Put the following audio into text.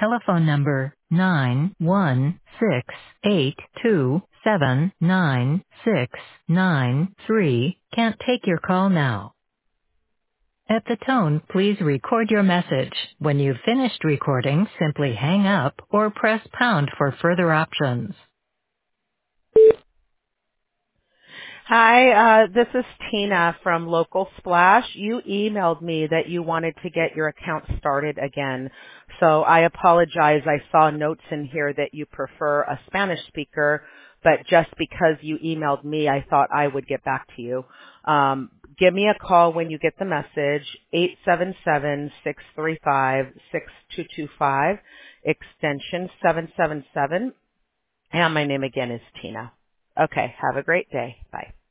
telephone number 91682799693 can't take your call now. At the tone, please record your message. When you've finished recording, simply hang up or press pound for further options. Hi, this is Tina from Local Splash. You emailed me that you wanted to get your account started again. So I apologize. I saw notes in here that you prefer a Spanish speaker, but just because you emailed me, I thought I would get back to you. Give me a call when you get the message, 877-635-6225, extension 777. And my name again is Tina. Okay, have a great day. Bye.